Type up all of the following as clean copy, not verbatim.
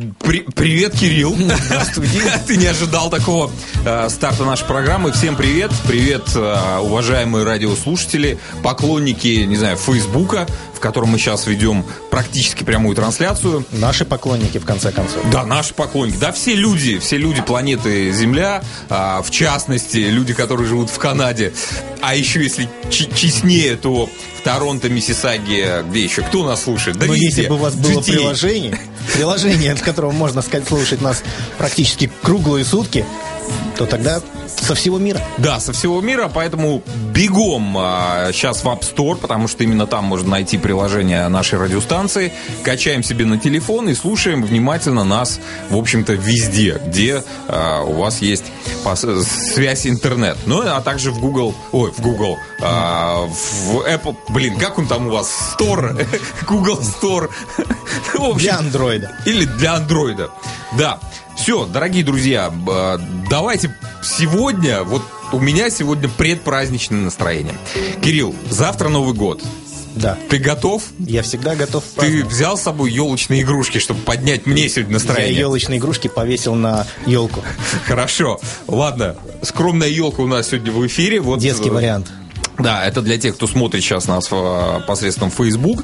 Привет, Кирилл. Ты не ожидал такого старта нашей программы. Всем привет. Привет, уважаемые радиослушатели, поклонники, не знаю, Фейсбука, в котором мы сейчас ведем практически прямую трансляцию. Наши поклонники, в конце концов. Да, наши поклонники. Да, все люди планеты Земля, в частности, люди, которые живут в Канаде. А еще, если честнее, то в Торонто, Миссисаги, где еще? Кто нас слушает? Да, везде. Если бы у вас было приложение, от которого можно слушать нас практически круглые сутки, то тогда со всего мира. Да, со всего мира, поэтому бегом сейчас в App Store, потому что именно там можно найти приложение нашей радиостанции. Качаем себе на телефон и слушаем внимательно нас, в общем-то, везде, где у вас есть связь интернет. Ну, а также в Apple, как он там у вас? Store, Google Store. Для андроида. Или для андроида, да. Все, дорогие друзья, давайте сегодня, вот у меня сегодня предпраздничное настроение. Кирилл, завтра Новый год. Да. Ты готов? Я всегда готов. Ты взял с собой елочные игрушки, чтобы поднять мне сегодня настроение? Я елочные игрушки повесил на елку. Хорошо. Ладно, скромная елка у нас сегодня в эфире. Вот, детский вариант. Да, это для тех, кто смотрит сейчас нас посредством Facebook.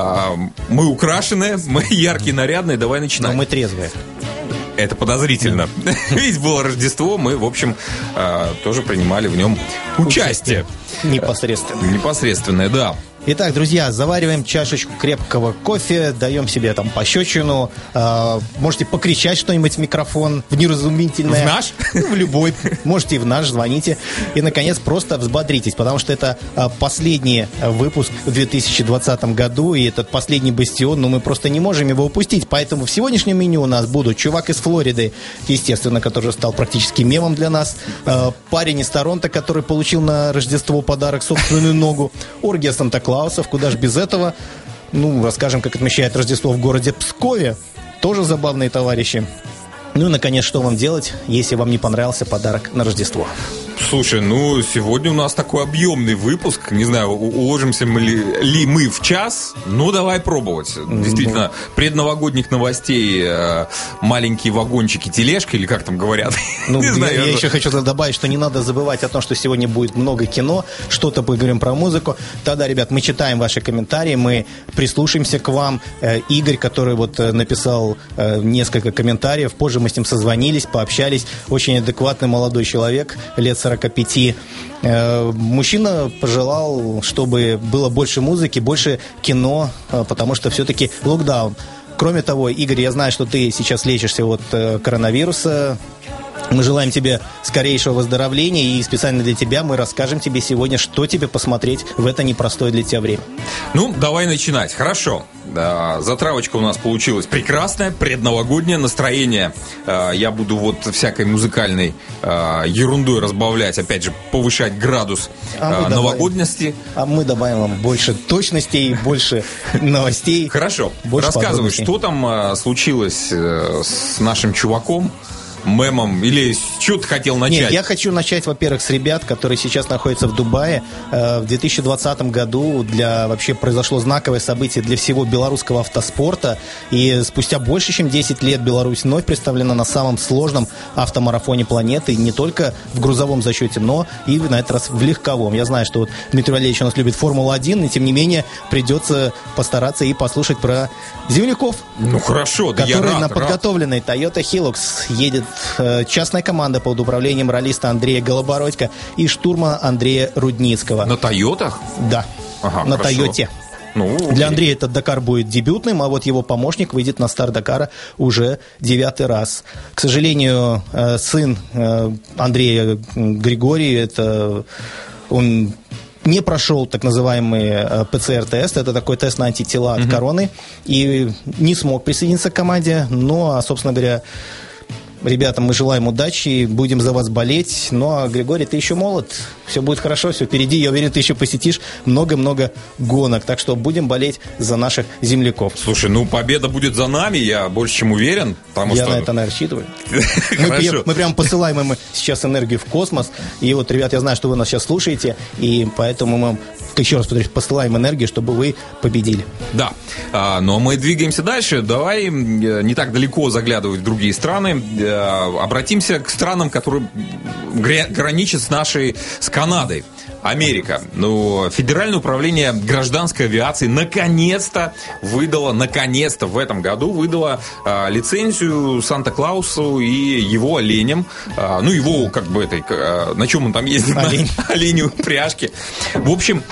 Мы украшены, мы яркие, нарядные. Давай начинать. Но мы трезвые. Это подозрительно. Ведь было Рождество, мы, в общем, тоже принимали в нем участие. Непосредственное, да. Итак, друзья, завариваем чашечку крепкого кофе, даем себе там пощечину, можете покричать что-нибудь в микрофон, в неразумительное. В наш? В любой. Можете и в наш, звоните. И, наконец, просто взбодритесь, потому что это последний выпуск в 2020 году, и этот последний бастион, мы просто не можем его упустить. Поэтому в сегодняшнем меню у нас будут чувак из Флориды, естественно, который стал практически мемом для нас, парень из Торонто, который получил на Рождество подарок собственную ногу, оргия Санта-Клауса, куда ж без этого. Расскажем, как отмечает Рождество в городе Пскове. Тоже забавные товарищи. Ну и, наконец, что вам делать, если вам не понравился подарок на Рождество? Слушай, сегодня у нас такой объемный выпуск. Не знаю, уложимся ли мы в час. Давай пробовать. Действительно, предновогодних новостей, маленькие вагончики, тележка, или как там говорят. Я еще хочу добавить, что не надо забывать о том, что сегодня будет много кино, что-то поговорим про музыку. Тогда, ребят, мы читаем ваши комментарии, мы прислушаемся к вам. Игорь, который написал несколько комментариев, позже мы с ним созвонились, пообщались. Очень адекватный молодой человек, лет 45. Мужчина пожелал, чтобы было больше музыки, больше кино, потому что все-таки локдаун. Кроме того, Игорь, я знаю, что ты сейчас лечишься от коронавируса. Мы желаем тебе скорейшего выздоровления, и специально для тебя мы расскажем тебе сегодня, что тебе посмотреть в это непростое для тебя время. Давай начинать. Хорошо. Затравочка у нас получилась прекрасная, предновогоднее настроение. Я буду всякой музыкальной ерундой разбавлять, опять же, повышать градус новогодности. А мы добавим вам больше точностей, больше новостей. Хорошо. Рассказывай, что там случилось с нашим чуваком, мемом, или что ты хотел начать? Нет, я хочу начать, во-первых, с ребят, которые сейчас находятся в Дубае. В 2020 году вообще произошло знаковое событие для всего белорусского автоспорта, и спустя больше, чем 10 лет Беларусь вновь представлена на самом сложном автомарафоне планеты, не только в грузовом зачете, но и на этот раз в легковом. Я знаю, что Дмитрий Валерьевич у нас любит Формулу-1, но тем не менее придется постараться и послушать про земляков. Хорошо, да, который на подготовленной Toyota Hilux едет частная команда под управлением раллиста Андрея Голобородько и штурма Андрея Рудницкого. На Тойотах? Да, на Тойоте. Для Андрея этот Дакар будет дебютным, а вот его помощник выйдет на старт Дакара уже 9-й раз. К сожалению, сын Андрея Григорий, он не прошел так называемый ПЦР-тест, это такой тест на антитела от короны, и не смог присоединиться к команде, но, собственно говоря, Ребята, мы желаем удачи, будем за вас болеть. Ну, а Григорий, ты еще молод, все будет хорошо, все впереди. Я уверен, ты еще посетишь много-много гонок. Так что будем болеть за наших земляков. Слушай, ну, победа будет за нами, я больше чем уверен. Я на это, наверное, рассчитываю. Мы прямо посылаем им сейчас энергию в космос. И вот, ребят, я знаю, что вы нас сейчас слушаете, и поэтому мы, еще раз повторюсь, посылаем энергию, чтобы вы победили. Да, но мы двигаемся дальше. Давай не так далеко заглядывать в другие страны. Обратимся к странам, которые граничат с Канадой. Америка. Ну, Федеральное управление гражданской авиации наконец-то в этом году выдало лицензию Санта-Клаусу и его оленям. Ну, его, как бы, на чем он там ездит? Олень. На оленю пряжке. В общем,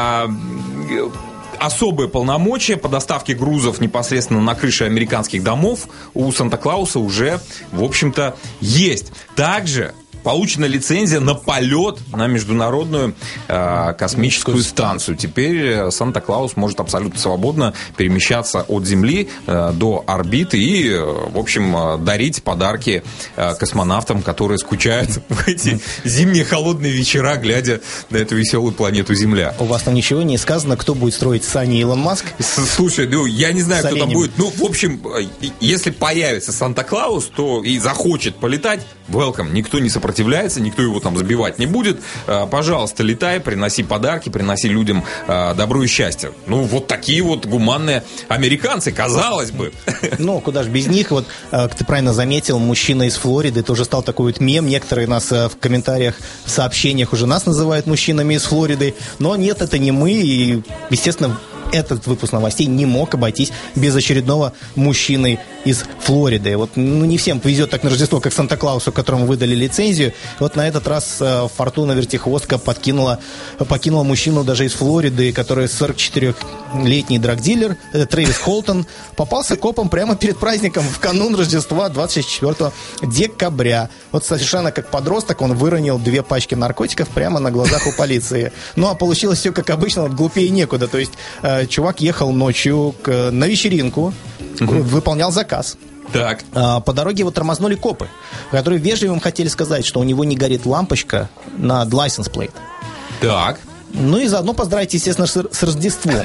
особые полномочия по доставке грузов непосредственно на крыше американских домов у Санта-Клауса уже, в общем-то, есть. Также получена лицензия на полет на международную космическую станцию. Теперь Санта-Клаус может абсолютно свободно перемещаться от Земли до орбиты и, в общем, дарить подарки космонавтам, которые скучают в эти зимние холодные вечера, глядя на эту веселую планету Земля. У вас там ничего не сказано, кто будет строить сани Илон Маск? Слушай, ну, я не знаю, кто там будет. Ну, в общем, если появится Санта-Клаус, то и захочет полетать, welcome, никто не сопротивляется, никто его там забивать не будет. Пожалуйста, летай, приноси подарки, приноси людям добро и счастье. Ну, вот такие вот гуманные американцы, казалось бы. Ну, куда же без них. Вот, ты правильно заметил, мужчина из Флориды, это уже стал такой вот мем. Некоторые нас в комментариях, в сообщениях уже нас называют мужчинами из Флориды. Но нет, это не мы. И, естественно, этот выпуск новостей не мог обойтись без очередного мужчины из Флориды. Вот, ну, не всем повезет так на Рождество, как Санта-Клаусу, которому выдали лицензию. Вот на этот раз Фортуна Вертихвостка покинула мужчину даже из Флориды, который 44-летний драгдилер, Трэвис Холтон, попался копом прямо перед праздником в канун Рождества 24 декабря. Вот совершенно как подросток он выронил 2 пачки наркотиков прямо на глазах у полиции. Ну, а получилось все как обычно, вот глупее некуда. То есть чувак ехал ночью на вечеринку, выполнял заказ. Так. По дороге его тормознули копы, которые вежливо им хотели сказать, что у него не горит лампочка над license plate. Так. Ну и заодно поздравить, естественно, с Рождеством.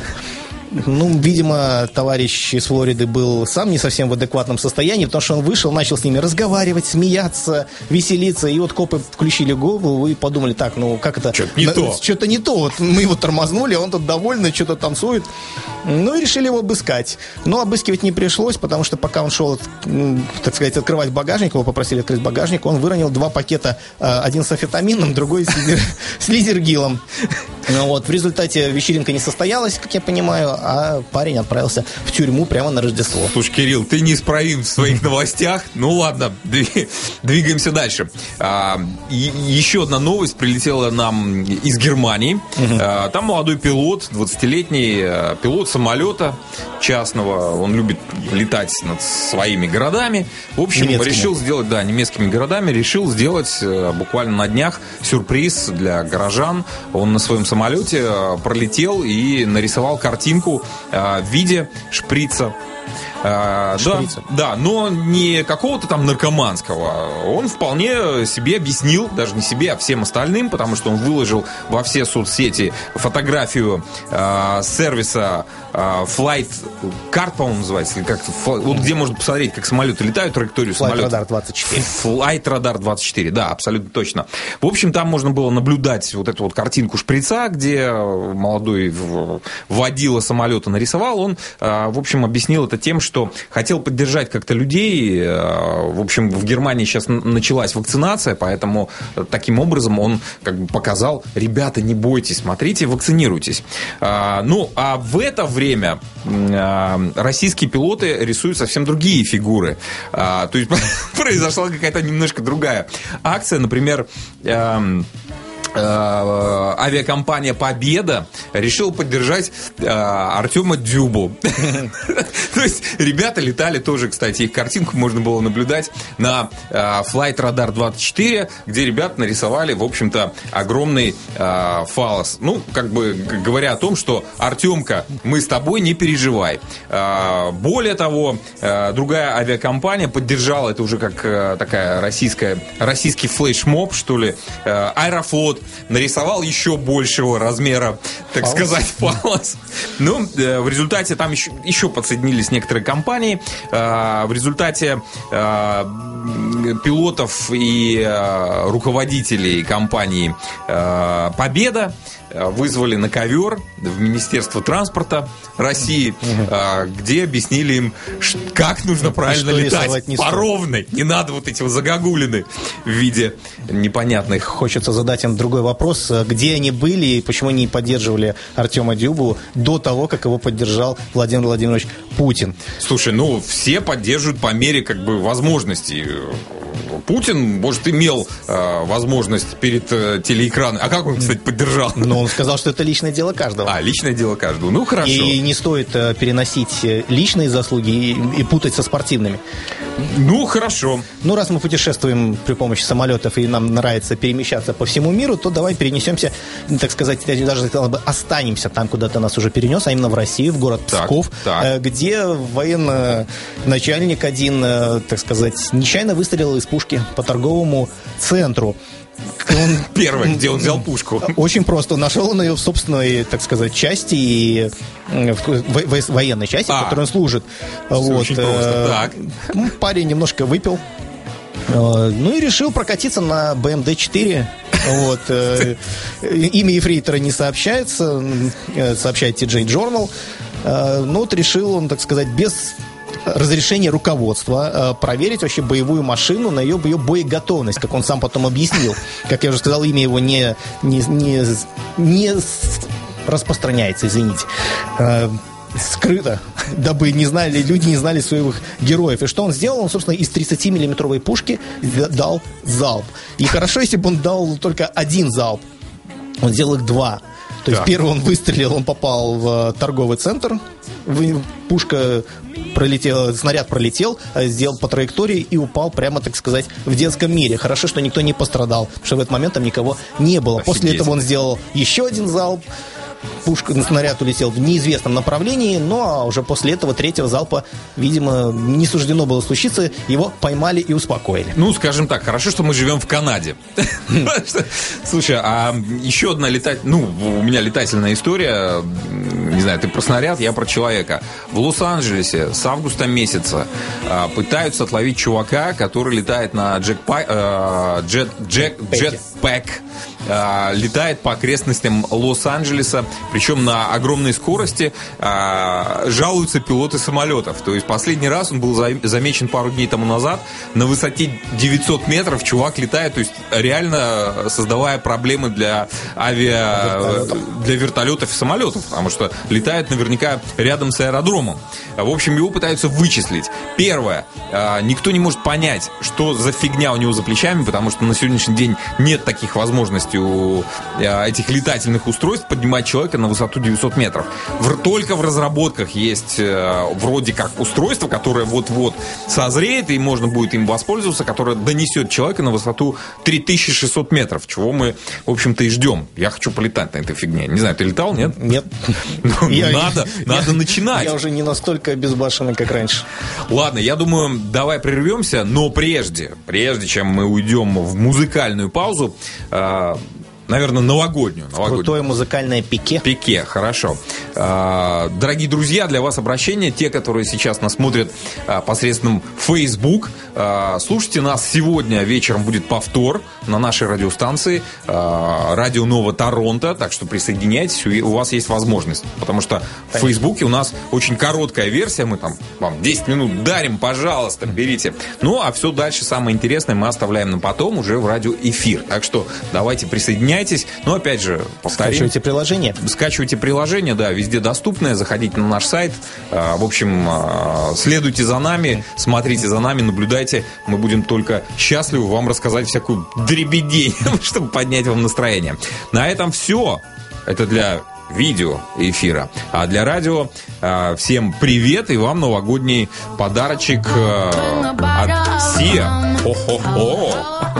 Ну, видимо, товарищ из Флориды был сам не совсем в адекватном состоянии, потому что он вышел, начал с ними разговаривать, смеяться, веселиться, и вот копы включили голову и подумали, так, ну, как это... Что-то не то. Вот мы его тормознули, он тут довольный, что-то танцует. Ну, и решили его обыскать. Но обыскивать не пришлось, потому что пока он шел, так сказать, открывать багажник, его попросили открыть багажник, он выронил 2 пакета, один с амфетамином, другой с лизергилом. Вот, в результате вечеринка не состоялась, как я понимаю, а парень отправился в тюрьму прямо на Рождество. Слушай, Кирилл, ты неисправим в своих новостях. Ну ладно, двигаемся дальше. Еще одна новость прилетела нам из Германии. Там молодой пилот, 20-летний пилот самолета частного. Он любит летать над своими городами. В общем, решил сделать, немецкими городами, решил сделать буквально на днях сюрприз для горожан. Он на своем самолете пролетел и нарисовал картинку в виде шприца. Да, но не какого-то там наркоманского. Он вполне себе объяснил, даже не себе, а всем остальным, потому что он выложил во все соцсети фотографию сервиса Flight Card, по-моему, называется, или как-то, вот где можно посмотреть, как самолеты летают, траекторию самолета. Flight Radar 24. Flight Radar 24, да, абсолютно точно. В общем, там можно было наблюдать вот эту вот картинку шприца, где молодой водила самолета нарисовал. Он, в общем, объяснил это тем, что хотел поддержать как-то людей. В общем, в Германии сейчас началась вакцинация, поэтому таким образом он как бы показал: ребята, не бойтесь, смотрите, вакцинируйтесь. Ну, а в это время российские пилоты рисуют совсем другие фигуры. То есть произошла какая-то немножко другая акция. Например, авиакомпания «Победа» решила поддержать Артема Дзюбу. То есть ребята летали тоже, кстати, их картинку можно было наблюдать на Flight Radar 24, где ребята нарисовали, в общем-то, огромный фаллос. Ну, как бы говоря о том, что Артемка, мы с тобой, не переживай. Более того, другая авиакомпания поддержала, это уже как такая российский флешмоб, что ли, Аэрофлот нарисовал еще большего размера, так сказать, фаллос. Ну, в результате там еще подсоединились некоторые компании. В результате пилотов и руководителей компании «Победа» вызвали на ковер в Министерство транспорта России, где объяснили им, как нужно правильно летать по ровной. Не надо вот эти вот загогулины в виде непонятных. Хочется задать им другой вопрос. Где они были и почему не поддерживали Артема Дзюбу до того, как его поддержал Владимир Владимирович Путин? Слушай, ну, все поддерживают по мере как бы возможностей. Путин, может, имел возможность перед телеэкраном. А как он, кстати, поддержал? Но он сказал, что это личное дело каждого. Личное дело каждого. Ну, хорошо. И не стоит переносить личные заслуги и путать со спортивными. Ну, хорошо. Ну, раз мы путешествуем при помощи самолетов и нам нравится перемещаться по всему миру, то давай перенесемся, так сказать, даже останемся там, куда ты нас уже перенес, а именно в Россию, в город Псков, где военачальник один, так сказать, нечаянно выстрелил из пушки по торговому центру. Первое, где он взял пушку. Очень просто. Нашел он ее в собственной, так сказать, части, и в военной части, в которой он служит. Очень просто. Так. Парень немножко выпил. Ну и решил прокатиться на БМД-4. Вот. Имя ефрейтора не сообщается, сообщает TJ Journal. Но вот решил он, так сказать, без разрешение руководства проверить вообще боевую машину на ее боеготовность, как он сам потом объяснил. Как я уже сказал, имя его не распространяется, извините. Скрыто, дабы люди не знали своих героев. И что он сделал? Он, собственно, из 30-миллиметровой пушки дал залп. И хорошо, если бы он дал только один залп. Он сделал их два. То есть первый он выстрелил, он попал в торговый центр, пушка пролетела, снаряд пролетел, сделал по траектории и упал прямо, так сказать, в детском мире. Хорошо, что никто не пострадал, потому что в этот момент там никого не было. Офигеть. После этого он сделал еще один залп. Снаряд улетел в неизвестном направлении, но уже после этого третьего залпа, видимо, не суждено было случиться, его поймали и успокоили. Ну, скажем так, хорошо, что мы живем в Канаде. Слушай, а еще одна у меня летательная история, не знаю, ты про снаряд, я про человека. В Лос-Анджелесе с августа месяца пытаются отловить чувака, который летает на джетпэк, летает по окрестностям Лос-Анджелеса, причем на огромной скорости, жалуются пилоты самолетов. То есть последний раз он был замечен пару дней тому назад. На высоте 900 метров чувак летает, то есть реально создавая проблемы для вертолетов и самолетов, потому что летает наверняка рядом с аэродромом. В общем, его пытаются вычислить. Первое, никто не может понять, что за фигня у него за плечами, потому что на сегодняшний день нет таких возможностей у этих летательных устройств поднимать человека на высоту 900 метров. Только в разработках есть вроде как устройство, которое вот-вот созреет, и можно будет им воспользоваться, которое донесет человека на высоту 3600 метров, чего мы, в общем-то, и ждем. Я хочу полетать на этой фигне. Не знаю, ты летал, нет? Нет. Надо начинать. Я уже не настолько безбашенный, как раньше. Ладно, я думаю, давай прервемся, но прежде чем мы уйдем в музыкальную паузу, наверное, новогоднюю. Крутое музыкальное пике. Пике, хорошо. Дорогие друзья, для вас обращение. Те, которые сейчас нас смотрят посредством Facebook, слушайте нас сегодня вечером, будет повтор на нашей радиостанции Радио Нова Торонто, так что присоединяйтесь, у вас есть возможность, потому что в Фейсбуке у нас очень короткая версия, мы там вам 10 минут дарим, пожалуйста, берите. Ну, а все дальше, самое интересное, мы оставляем на потом уже в радиоэфир, так что давайте присоединяйтесь. присоединяйтесь. Но, опять же, повторим. Скачивайте приложение, да, везде доступное. Заходите на наш сайт. В общем, следуйте за нами, смотрите за нами, наблюдайте. Мы будем только счастливы вам рассказать всякую дребедень, чтобы поднять вам настроение. На этом все. Это для видео эфира. А для радио всем привет и вам новогодний подарочек от Sia. Хо-хо-хо.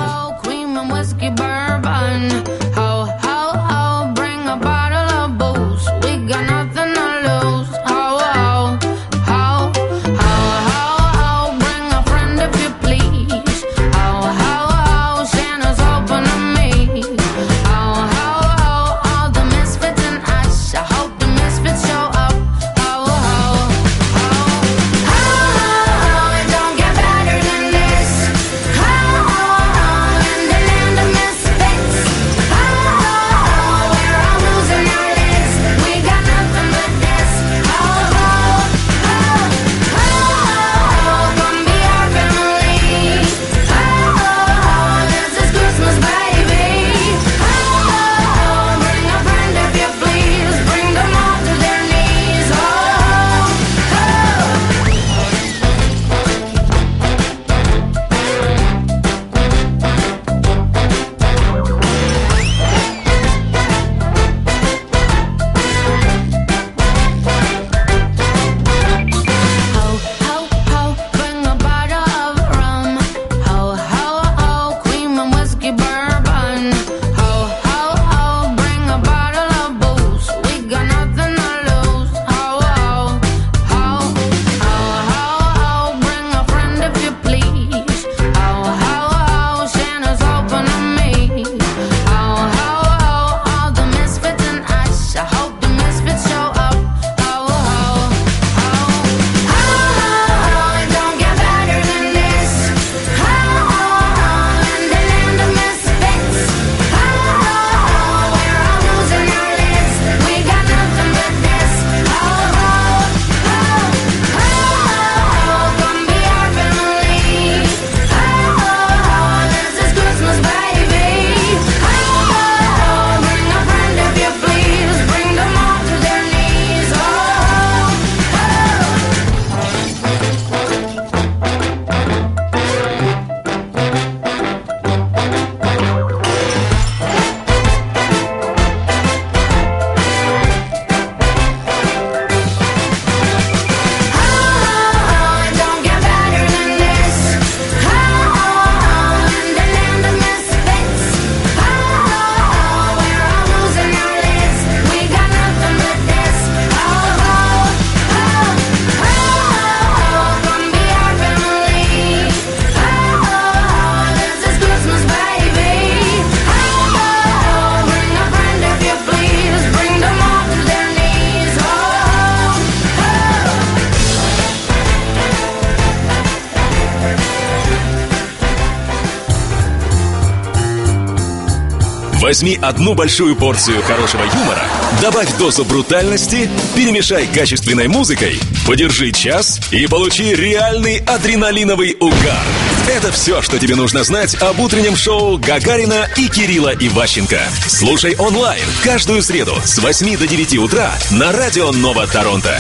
Возьми одну большую порцию хорошего юмора, добавь дозу брутальности, перемешай качественной музыкой, подержи час и получи реальный адреналиновый угар. Это все, что тебе нужно знать об утреннем шоу Гагарина и Кирилла Иващенко. Слушай онлайн каждую среду с 8 до 9 утра на радио Нова Торонто.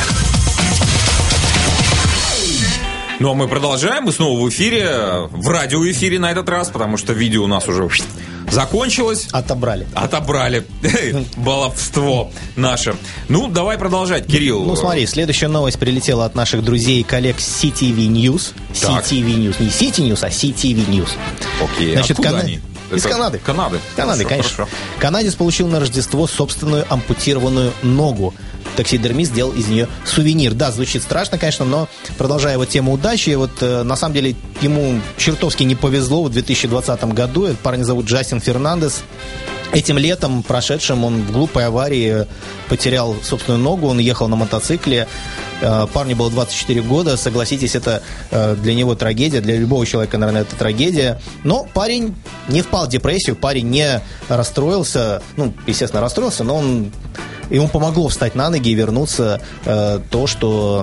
Ну а мы продолжаем, мы снова в эфире, в радиоэфире на этот раз, потому что видео у нас уже закончилось. Отобрали. Баловство наше. Ну, давай продолжать, Кирилл. Ну, смотри, следующая новость прилетела от наших друзей и коллег с CTV News. CTV News. Не City News, а CTV News. Окей, значит, откуда они? Из Канады. Канады, конечно. Хорошо. Канадец получил на Рождество собственную ампутированную ногу. Таксидермист сделал из нее сувенир. Да, звучит страшно, конечно, но продолжая вот тему удачи, вот на самом деле ему чертовски не повезло в 2020 году. Этот парень зовут Джастин Фернандес. Этим летом прошедшим он в глупой аварии потерял собственную ногу, он ехал на мотоцикле. Парню было 24 года, согласитесь, это для него трагедия, для любого человека, наверное, это трагедия. Но парень не впал в депрессию, парень не расстроился, ну, естественно, расстроился, но ему помогло встать на ноги и вернуться то, что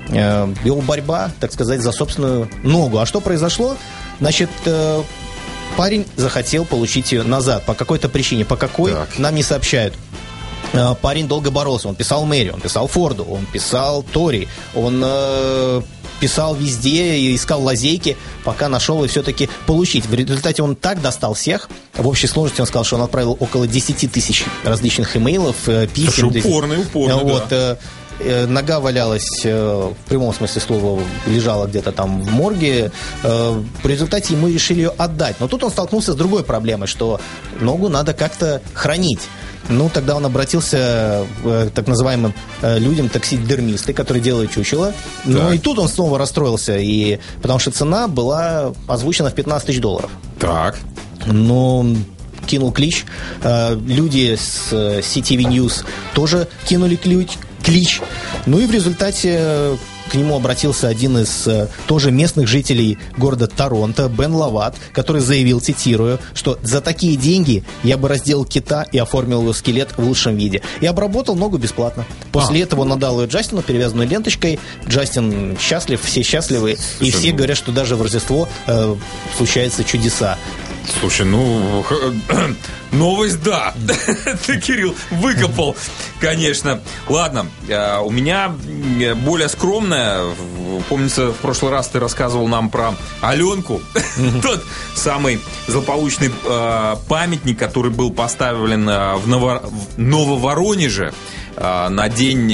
его борьба, так сказать, за собственную ногу. А что произошло? Значит, парень захотел получить ее назад. По какой-то причине. По какой, нам не сообщают. Парень долго боролся. Он писал мэрию, он писал Форду, он писал Тори, он писал везде и искал лазейки, пока нашел и все-таки получить. В результате он так достал всех. В общей сложности он сказал, что он отправил около 10 тысяч различных имейлов, писем. Упорный, вот, да. Нога валялась, в прямом смысле слова, лежала где-то там в морге. В результате ему решили ее отдать. Но тут он столкнулся с другой проблемой, что ногу надо как-то хранить. Ну, тогда он обратился к так называемым людям, таксидермисты, которые делают чучело. Но и тут он снова расстроился, потому что цена была озвучена в $15 000. Так. Но кинул клич. Люди с CTV News тоже кинули клич. Ну и в результате к нему обратился один из тоже местных жителей города Торонто, Бен Лават, который заявил, цитирую, что за такие деньги я бы разделал кита и оформил его скелет в лучшем виде. И обработал ногу бесплатно. После этого он отдал ее Джастину, перевязанную ленточкой. Джастин счастлив, все счастливы. И все говорят, что даже в Рождество случаются чудеса. Слушай, ну, новость, да. Ты, Кирилл, выкопал, конечно. Ладно, у меня более скромная. Помнится, в прошлый раз ты рассказывал нам про Аленку. Тот самый злополучный памятник, который был поставлен в Нововоронеже на день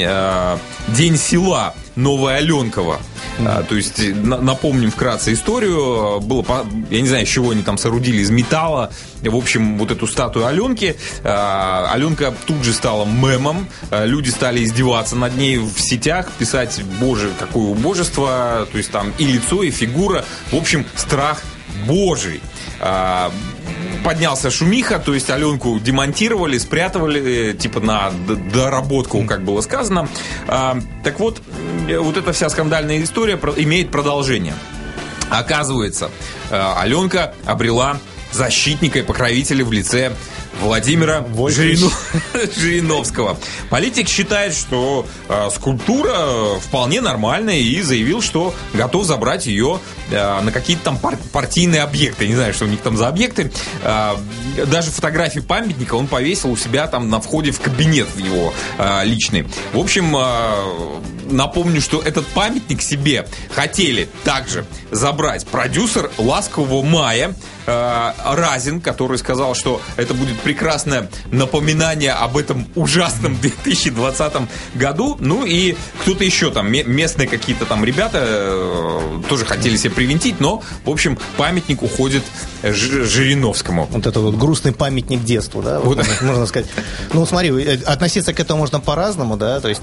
села Новое Аленково. То есть, напомним вкратце историю. Было, я не знаю, из чего они там соорудили, из металла. В общем, вот эту статую Аленки. Аленка тут же стала мемом. Люди стали издеваться над ней в сетях, писать: боже, какое убожество. То есть там и лицо, и фигура. В общем, страх божий. Поднялся шумиха, то есть Аленку демонтировали, спрятывали, типа на доработку, как было сказано. Так вот, вот эта вся скандальная история имеет продолжение. Оказывается, Аленка обрела защитника и покровителя в лице Владимира Жириновского. Политик считает, что скульптура вполне нормальная, и заявил, что готов забрать ее на какие-то там партийные объекты. Не знаю, что у них там за объекты. Даже фотографии памятника он повесил у себя там на входе в кабинет его личный. В общем, напомню, что этот памятник себе хотели также забрать продюсер «Ласкового мая» Разин, который сказал, что это будет прекрасное напоминание об этом ужасном 2020 году. Ну и кто-то еще там, местные какие-то там ребята тоже хотели себе привинтить, но, в общем, памятник уходит Жириновскому. Вот это вот грустный памятник детству, да, вот. Можно сказать. Ну, смотри, относиться к этому можно по-разному, да, то есть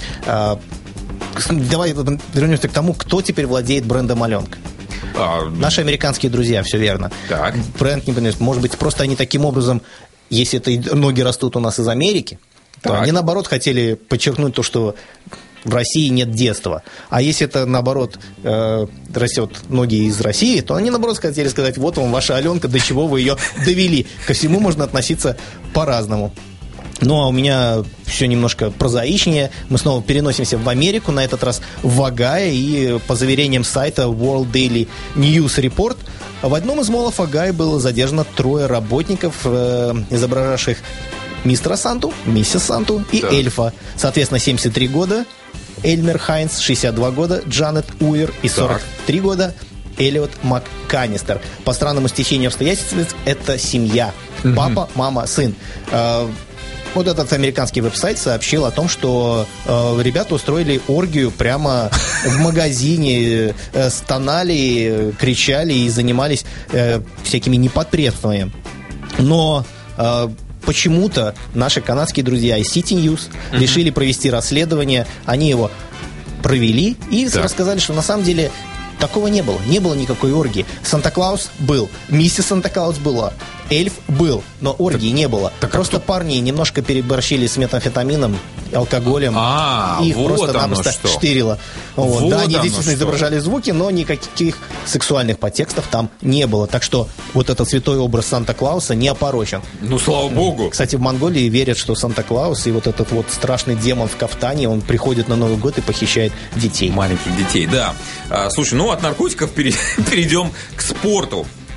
давай вернемся к тому, кто теперь владеет брендом Аленка. Наши американские друзья, все верно. Так. Бренд, может быть, просто они таким образом, если это ноги растут у нас из Америки, то они, наоборот, хотели подчеркнуть то, что в России нет детства. А если это, наоборот, растет ноги из России, то они, наоборот, хотели сказать: вот вам ваша Аленка, до чего вы ее довели. Ко всему можно относиться по-разному. Ну, а у меня все немножко прозаичнее. Мы снова переносимся в Америку, на этот раз в Огайо. И по заверениям сайта World Daily News Report, в одном из молов Огайо было задержано 3 работников, изображавших мистера Санту, миссис Санту и эльфа. Соответственно, 73 года Эльмер Хайнс, 62 года Джанет Уир и 43 года Эллиот МакКаннистер. По странному стечению обстоятельств, это семья. Папа, мама, сын. Вот этот американский веб-сайт сообщил о том, что ребята устроили оргию прямо в магазине, стонали, кричали и занимались всякими непотребствами. Но почему-то наши канадские друзья из City News решили провести расследование. Они его провели и рассказали, что на самом деле такого не было. Не было никакой оргии. Санта-Клаус был, миссис Санта-Клаус была, эльф был, но оргии не было. Просто парни немножко переборщили с метамфетамином, алкоголем. Их вот просто-напросто штырило. Вот. Да, они действительно изображали звуки, но никаких сексуальных подтекстов там не было. Так что вот этот святой образ Санта-Клауса не опорочен. Ну, слава богу. Кстати, в Монголии верят, что Санта-Клаус и вот этот вот страшный демон в кафтане, он приходит на Новый год и похищает детей. Маленьких детей, да. Слушай, ну от наркотиков перейдем к спорту.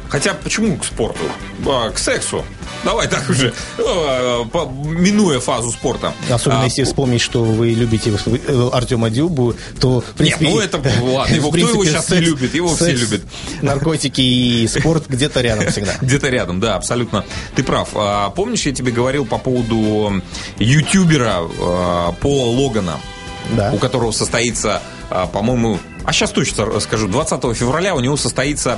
Хотя почему к спорту? К сексу. Давай так уже, минуя фазу спорта. Особенно если вспомнить, что вы любите Артема Дюбу, то, в принципе... Нет, это ладно, кто его сейчас не любит? Его все любят. Наркотики и спорт где-то рядом всегда. Где-то рядом, да, абсолютно. Ты прав. Помнишь, я тебе говорил по поводу ютубера Пола Логана, да, у которого состоится, по-моему... А сейчас точно скажу, 20 февраля у него состоится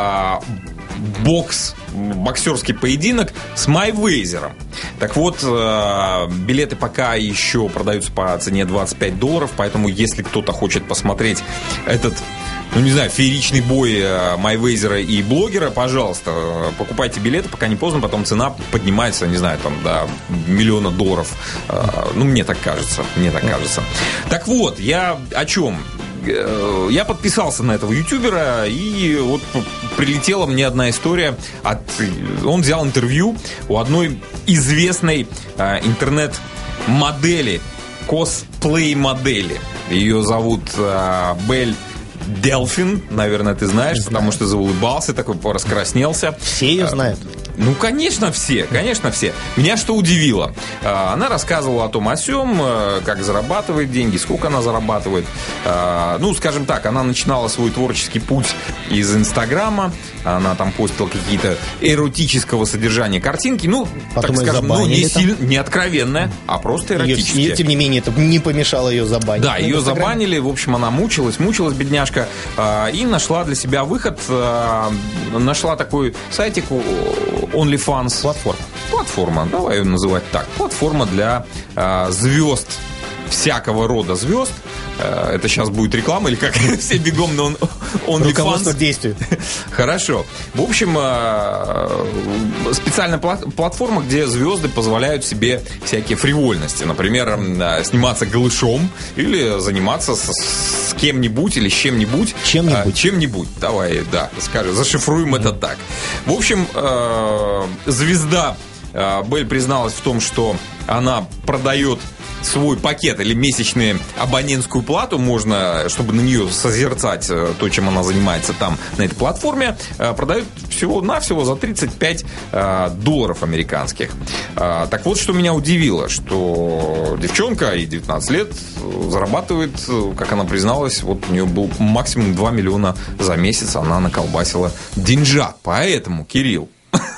боксерский поединок с Майвезером. Так вот, билеты пока еще продаются по цене $25, поэтому если кто-то хочет посмотреть этот, ну не знаю, фееричный бой Майвезера и блогера, пожалуйста, покупайте билеты, пока не поздно, потом цена поднимается, не знаю, там до $1 миллион. Ну, мне так кажется. Так вот, я о чем? Я подписался на этого ютубера, и вот прилетела мне одна история. Он взял интервью у одной известной интернет-модели, косплей-модели. Ее зовут Бель Делфин, наверное, ты знаешь, потому что заулыбался, такой раскраснелся. Все ее знают. Ну, конечно, все. Меня что удивило? Она рассказывала о том, о сём, как зарабатывает деньги, сколько она зарабатывает. Ну, скажем так, она начинала свой творческий путь из Инстаграма. Она там постила какие-то эротического содержания картинки. Ну, потом так скажем, не откровенная, а просто эротические. Тем не менее, это не помешало ее забанить. Да, ее забанили. В общем, она мучилась, бедняжка. И нашла для себя выход. Нашла такой сайтик OnlyFans. Платформа, давай ее называть так. Платформа для звезд, всякого рода звезд. Это сейчас будет реклама или как? Все бегом на OnlyFans. Руководство к действию. Хорошо. В общем, специальная платформа, где звезды позволяют себе всякие фривольности. Например, сниматься голышом или заниматься с кем-нибудь или с чем-нибудь. Чем-нибудь. Давай, да, скажи, зашифруем это так. В общем, звезда Бель призналась в том, что она продает свой пакет или месячную абонентскую плату, можно, чтобы на нее созерцать то, чем она занимается там на этой платформе, продают всего-навсего за $35 американских. Так вот, что меня удивило, что девчонка, ей 19 лет, зарабатывает, как она призналась, вот у нее был максимум $2 миллиона за месяц, она наколбасила деньжат. Поэтому, Кирилл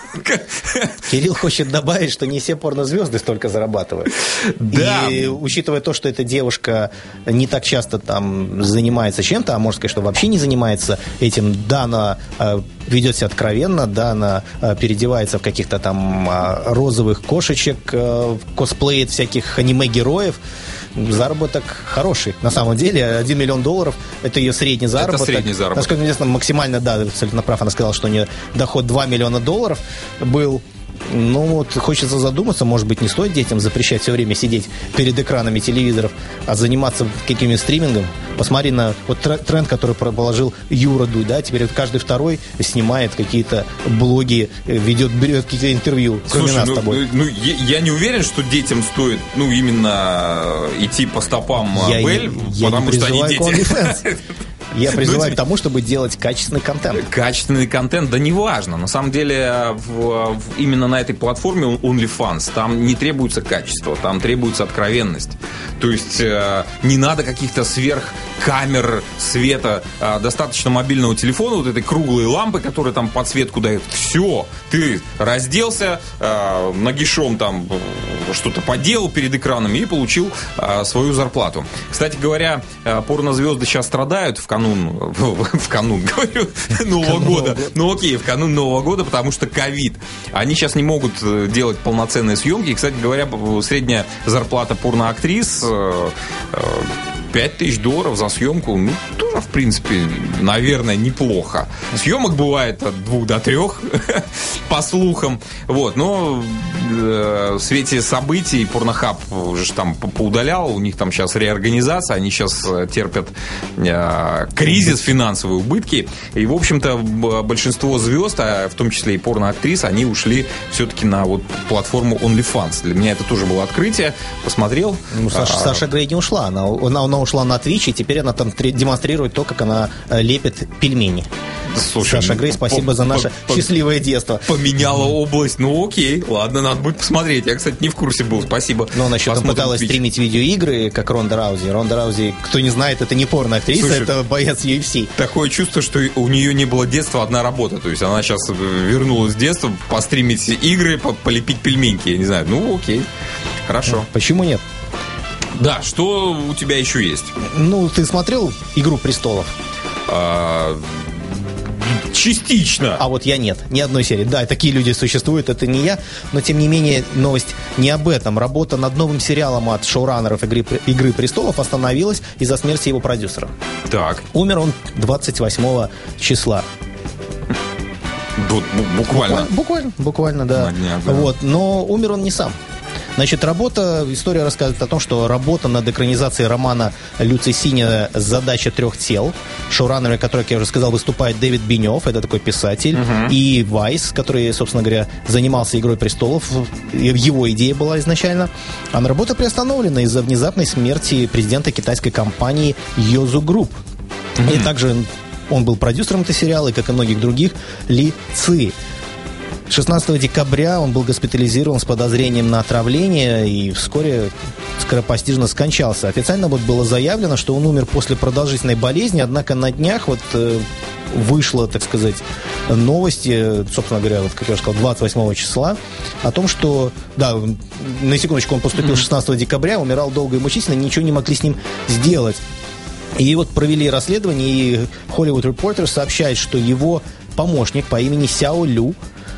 хочет добавить, что не все порнозвезды столько зарабатывают. Да. И учитывая то, что эта девушка не так часто там занимается чем-то, а можно сказать, что вообще не занимается этим, да, она ведет себя откровенно, да, она переодевается в каких-то там розовых кошечек, косплеит всяких аниме-героев. Заработок хороший. На самом деле, $1 миллион – это ее средний заработок. Это средний заработок. Насколько мне известно, максимально, да, абсолютно прав, она сказала, что у нее доход $2 миллиона был. Ну, вот хочется задуматься, может быть, не стоит детям запрещать все время сидеть перед экранами телевизоров, а заниматься каким-нибудь стримингом. Посмотри на вот тренд, который положил Юра Дудь, да, теперь вот каждый второй снимает какие-то блоги, берет какие-то интервью, кроме нас с тобой. Я не уверен, что детям стоит, именно идти по стопам Бель, потому что они дети. Я призываю к тому, чтобы делать качественный контент. Качественный контент, да неважно. На самом деле, именно на этой платформе OnlyFans там не требуется качество, там требуется откровенность. То есть не надо каких-то сверхкамер, света. Достаточно мобильного телефона, вот этой круглой лампы, которая там подсветку дает. Все, ты разделся, нагишом там что-то поделал перед экранами и получил свою зарплату. Кстати говоря, порнозвезды сейчас страдают в канун, говорю, Нового года. Ну окей, в канун Нового года, потому что ковид. Они сейчас не могут делать полноценные съемки. И, кстати говоря, средняя зарплата порноактрис $5000 за съемку, тоже, в принципе, наверное, неплохо. Съемок бывает от 2 до 3, по слухам. Вот, но в свете событий Pornhub уже там поудалял, у них там сейчас реорганизация, они сейчас терпят кризис, финансовые убытки. И, в общем-то, большинство звезд, а в том числе и порноактрис, они ушли все-таки на вот платформу OnlyFans. Для меня это тоже было открытие. Посмотрел. Саша Грей не ушла, она она ушла на Twitch, и теперь она там демонстрирует то, как она лепит пельмени. Слушай, Саша Грей, спасибо за наше счастливое детство. Поменяла область. Ну окей, ладно, надо будет посмотреть. Я, кстати, не в курсе был, спасибо. Но она еще там пыталась стримить видеоигры, как Ронда Раузи. Ронда Раузи, кто не знает, это не порно-актриса, это боец UFC. Такое чувство, что у нее не было детства, одна работа. То есть она сейчас вернулась с детства, постримить игры, полепить пельменьки. Я не знаю, ну окей, хорошо. Почему нет? Да, что у тебя еще есть? Ну, ты смотрел «Игру престолов»? Частично. А вот я нет, ни одной серии. Да, такие люди существуют, это не я. Но, тем не менее, новость не об этом. Работа над новым сериалом от шоураннеров «Игры престолов» остановилась из-за смерти его продюсера. Так. Умер он 28 числа. Буквально, да. На днях, да. Вот. Но умер он не сам. Значит, история рассказывает о том, что работа над экранизацией романа Люци Синя «Задача трех тел», шоураннеры, которые, как я уже сказал, выступает Дэвид Бенёв, это такой писатель, и Вайс, который, собственно говоря, занимался «Игрой престолов», его идея была изначально. А работа приостановлена из-за внезапной смерти президента китайской компании Йозу Групп. И также он был продюсером этого сериала, и, как и многих других, Ли Ци. 16 декабря он был госпитализирован с подозрением на отравление и вскоре скоропостижно скончался. Официально было заявлено, что он умер после продолжительной болезни, однако на днях вышла, так сказать, новость, собственно говоря, как я уже сказал, 28 числа, о том, что, да, на секундочку, он поступил 16 декабря, умирал долго и мучительно, ничего не могли с ним сделать. И провели расследование, и Hollywood Reporter сообщает, что его помощник по имени Сяо Лю,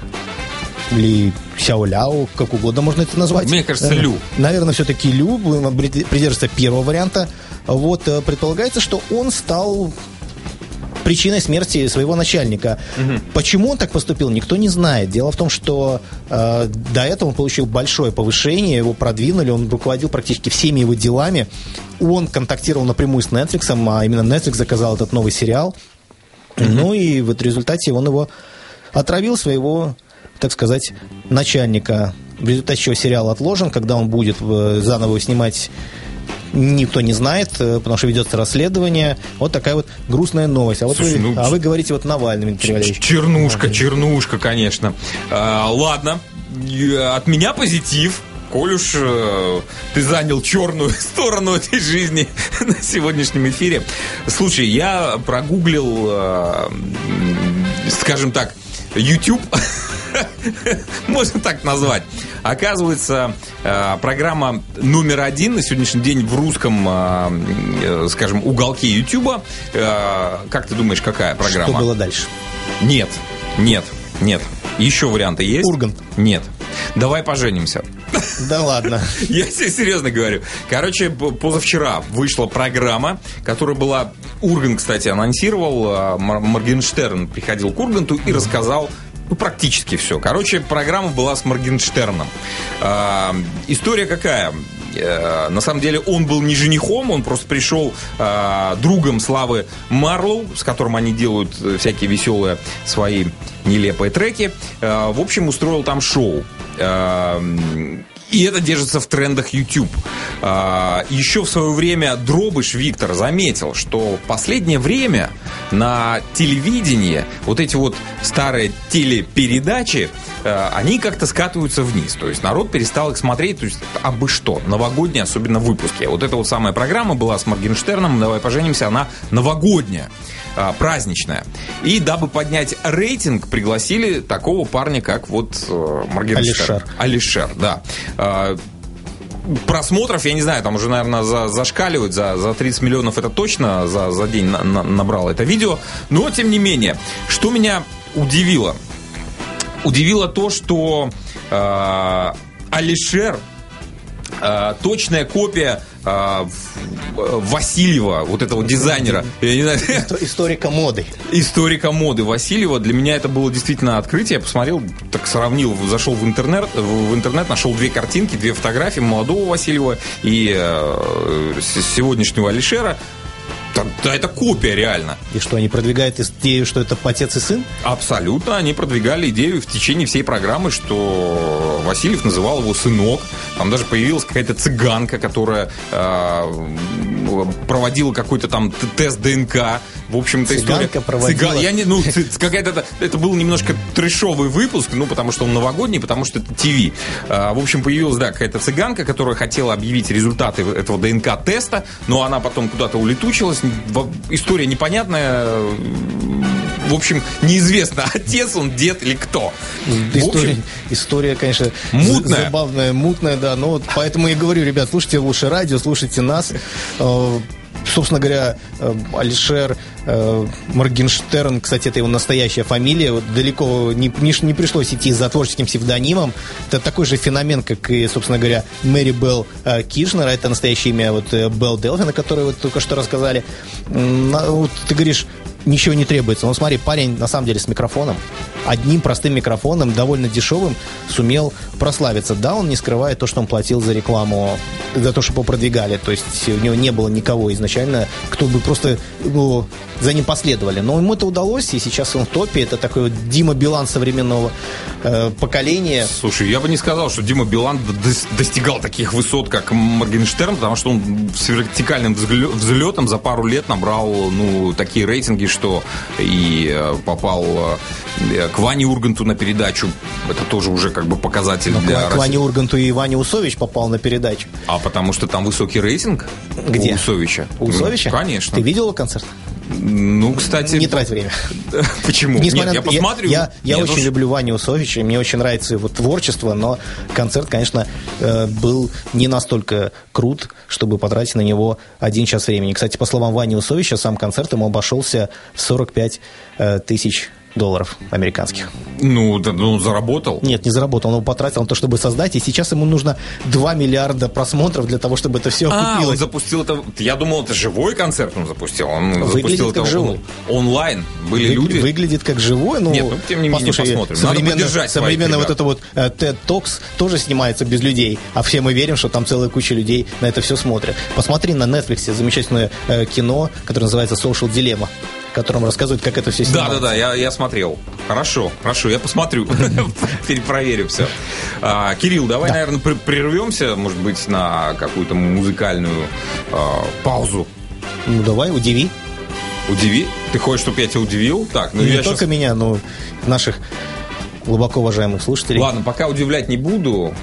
или Сяо Ляо, как угодно можно это назвать. Мне кажется, Лю. Наверное, все-таки Лю, будем придерживаться первого варианта. Предполагается, что он стал причиной смерти своего начальника. Почему он так поступил, никто не знает. Дело в том, что до этого он получил большое повышение, его продвинули, он руководил практически всеми его делами. Он контактировал напрямую с Netflix, а именно Netflix заказал этот новый сериал. Ну и в результате он его отравил, своего, так сказать, начальника. В результате чего сериал отложен. Когда он будет заново его снимать, никто не знает, потому что ведется расследование. Вот такая грустная новость. Слушай, вы говорите Навальный, Дмитрий Валерьевич. Чернушка, конечно. Ладно, от меня позитив. Коль уж ты занял черную сторону этой жизни на сегодняшнем эфире. Слушай, я прогуглил, скажем так, YouTube, можно так назвать. Оказывается, программа номер 1 на сегодняшний день в русском, скажем, уголке YouTube. Как ты думаешь, какая программа? Что было дальше? Нет. Еще варианты есть? Ургант. Нет. Давай поженимся. Да ладно. Я тебе серьезно говорю. Короче, позавчера вышла программа, которая была... Ургант, кстати, анонсировал. Моргенштерн приходил к Урганту и рассказал практически все. Короче, программа была с Моргенштерном. История какая? На самом деле он был не женихом, он просто пришел другом Славы Марлоу, с которым они делают всякие веселые свои нелепые треки. В общем, устроил там шоу. И это держится в трендах YouTube. Еще в свое время Дробыш Виктор заметил, что в последнее время на телевидении эти старые телепередачи, они как-то скатываются вниз. То есть народ перестал их смотреть, то есть абы что, новогодние, особенно выпуски. Эта самая программа была с Моргенштерном «Давай поженимся», она новогодняя, праздничная. И дабы поднять рейтинг, пригласили такого парня, как Моргенштерн. Алишер, да. Просмотров, я не знаю, там уже, наверное, зашкаливают, за 30 миллионов это точно за день набрало это видео. Но, тем не менее, что меня удивило? Удивило то, что Алишер точная копия Васильева, этого дизайнера. Я не знаю. Историка моды. Историка моды Васильева. Для меня это было действительно открытие. Я посмотрел, так сравнил, зашел в интернет, нашел 2 картинки, 2 фотографии молодого Васильева и сегодняшнего Алишера. Да, это копия реально. И что, они продвигают идею, что это отец и сын? Абсолютно. Они продвигали идею в течение всей программы, что Васильев называл его сынок. Там даже появилась какая-то цыганка, которая проводила какой-то там тест ДНК. В общем-то, цыганка проводила. Это был немножко трэшовый выпуск, потому что он новогодний, потому что это ТВ. В общем, появилась, какая-то цыганка, которая хотела объявить результаты этого ДНК-теста, но она потом куда-то улетучилась. История непонятная. В общем, неизвестно, отец он, дед или кто. История, конечно, мутная. Забавная, мутная, да. Но вот поэтому я говорю, ребят, слушайте лучше радио, слушайте нас. Собственно говоря, Алишер Моргенштерн, кстати, это его настоящая фамилия, вот далеко не пришлось идти за творческим псевдонимом. Это такой же феномен, как и, собственно говоря, Мэри Белл Киршнер, это настоящее имя Белл Делфин, о которой вы только что рассказали. Вот ты говоришь, ничего не требуется. Но смотри, парень на самом деле с микрофоном, одним простым микрофоном, довольно дешевым, сумел прославиться. Да, он не скрывает то, что он платил за рекламу, за то, чтобы его продвигали. То есть у него не было никого изначально, кто бы просто за ним последовали. Но ему это удалось, и сейчас он в топе. Это такой вот Дима Билан современного поколения. Слушай, я бы не сказал, что Дима Билан достигал таких высот, как Моргенштерн, потому что он с вертикальным взлетом за пару лет набрал такие рейтинги, что и попал к Ване Урганту на передачу. Это тоже уже как бы показатель для к Ване Урганту и Ване Усович попал на передачу. А потому что там высокий рейтинг? Где? У Усовича. У Усовича? Конечно. Ты видел его концерт? Кстати... Не трать время. Почему? Нет, я посмотрю. Я очень люблю Ваню Усовича, мне очень нравится его творчество, но концерт, конечно, был не настолько крут, чтобы потратить на него 1 час времени. Кстати, по словам Вани Усовича, сам концерт ему обошелся в 45 тысяч долларов американских. Заработал? Нет, не заработал, он его потратил на то, чтобы создать, и сейчас ему нужно 2 миллиарда просмотров для того, чтобы это все окупилось. Он запустил это... Я думал, это живой концерт он запустил. Он выглядит запустил как это живой. Онлайн. Были люди... Выглядит как живой, но... Нет, тем не менее, посмотрим. Надо поддержать современно вот это вот TED Talks тоже снимается без людей, а все мы верим, что там целая куча людей на это все смотрят. Посмотри на Netflix замечательное кино, которое называется Social Dilemma, в котором рассказывают, как это все снимается. Да, я смотрел. Хорошо, я посмотрю. Перепроверю все. Кирилл, давай, наверное, прервемся, может быть, на какую-то музыкальную паузу. Давай, удиви. Удиви? Ты хочешь, чтобы я тебя удивил? Так, не я только меня, но наших глубоко уважаемых слушателей. Ладно, пока удивлять не буду.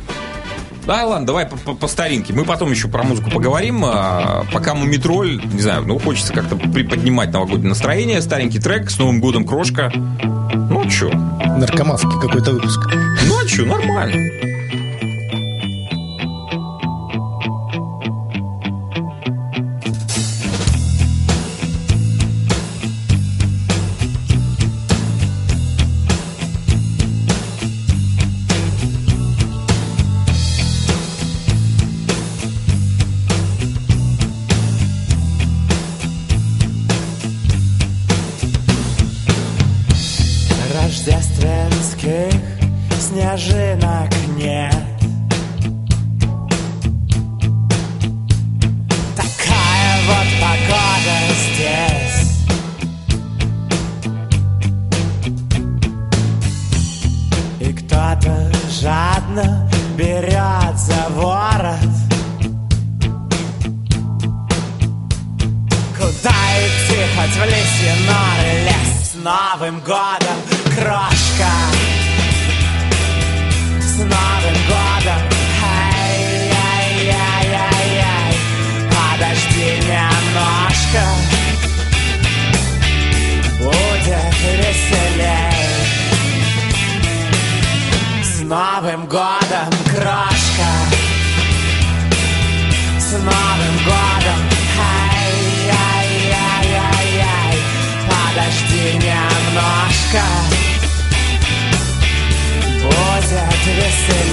Да, ладно, давай по старинке. Мы потом еще про музыку поговорим. Пока Мумитроль, не знаю, хочется как-то приподнимать новогоднее настроение. Старенький трек, с Новым годом, крошка. Чё? Наркоманский какой-то выпуск. Чё, нормально. Рождественских снежинок нет. Такая вот погода здесь. И кто-то жадно берет за ворот. Куда идти, хоть в лисьи норы лезть? С Новым годом, крошка! С Новым годом! Ай-яй-яй-яй-яй! Подожди немножко, будет веселей. С Новым годом, крошка! С Новым годом! Ай-яй-яй-яй-яй! Подожди немножко, будет веселей.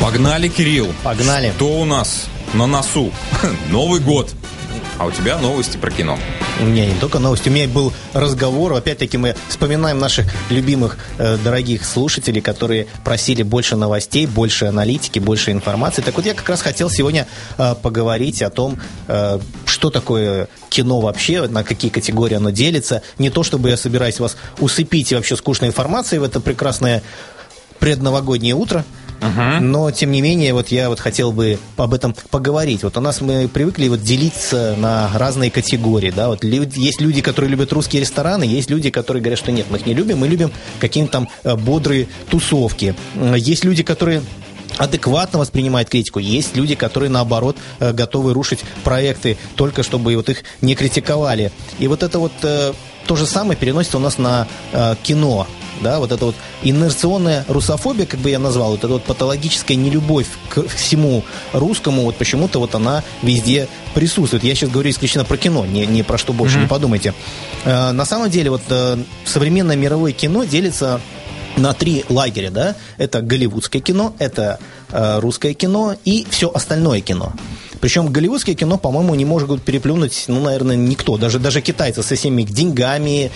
Погнали, Кирилл. Погнали. Что у нас на носу? Новый год. А у тебя новости про кино. У меня не только новости, у меня был разговор. Опять-таки мы вспоминаем наших любимых, дорогих слушателей, которые просили больше новостей, больше аналитики, больше информации. Так вот, я как раз хотел сегодня поговорить о том, что такое кино вообще, на какие категории оно делится. Не то, чтобы я собираюсь вас усыпить вообще скучной информацией в это прекрасное предновогоднее утро. Но, тем не менее, вот я вот хотел бы об этом поговорить. Вот у нас мы привыкли вот делиться на разные категории, да, вот есть люди, которые любят русские рестораны, есть люди, которые говорят, что нет, мы их не любим, мы любим какие-то там бодрые тусовки. Есть люди, которые адекватно воспринимают критику, есть люди, которые, наоборот, готовы рушить проекты, только чтобы вот их не критиковали. И вот это вот то же самое переносится у нас на кино. Да, вот это вот инерционная русофобия, как бы я назвал, вот эта вот патологическая нелюбовь к всему русскому, вот почему-то вот она везде присутствует. Я сейчас говорю исключительно про кино, не про что больше, не подумайте. На самом деле, вот современное мировое кино делится на 3 лагеря, да, это голливудское кино, это русское кино и все остальное кино. Причем голливудское кино, по-моему, не может переплюнуть, ну, наверное, никто. Даже китайцы со всеми деньгами.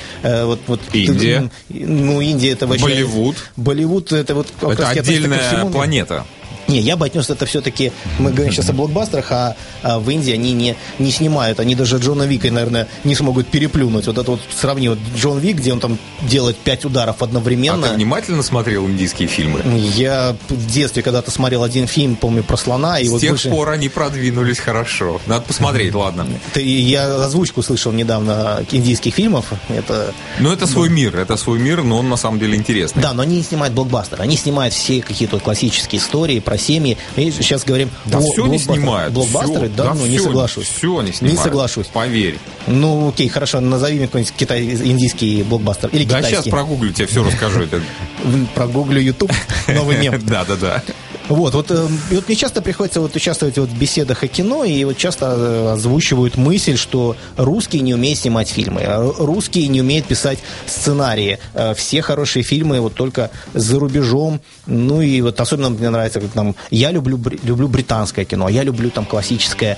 Индия. Индия это вообще... Болливуд это вот... Это отдельная планета. Не, я бы отнес это все-таки, мы говорим сейчас о блокбастерах, а в Индии они не снимают, они даже Джона Вика, наверное, не смогут переплюнуть. Вот это вот сравни, вот Джон Вик, где он там делает 5 ударов одновременно. А ты внимательно смотрел индийские фильмы? Я в детстве когда-то смотрел один фильм, помню, про слона. И с тех пор они продвинулись хорошо. Надо посмотреть, ладно. Я озвучку слышал недавно индийских фильмов. Это свой мир, но он на самом деле интересный. Да, но они не снимают блокбастеры, они снимают все какие-то классические истории про семьи. И сейчас говорим, все не снимают. Блокбастеры, не соглашусь. Все не снимают. Не соглашусь. Поверь. Ну, окей, хорошо, назови мне какой-нибудь индийский блокбастер. Или китайский. Да, сейчас прогуглю, тебе все расскажу. Прогуглю YouTube, новый мем. Да. Вот мне часто приходится участвовать в беседах о кино, и вот часто озвучивают мысль, что русские не умеют снимать фильмы, русские не умеют писать сценарии. Все хорошие фильмы вот только за рубежом. Ну и вот особенно мне нравится, как там, я люблю британское кино, я люблю там классическое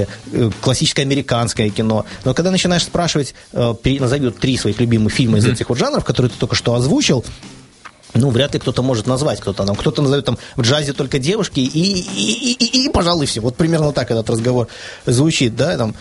американское кино. Но когда начинаешь спрашивать, назови 3 своих любимых фильма из этих вот жанров, которые ты только что озвучил, ну, вряд ли кто-то может назвать, кто-то назовет там в джазе только девушки и пожалуй, все. Вот примерно так этот разговор звучит, да, там.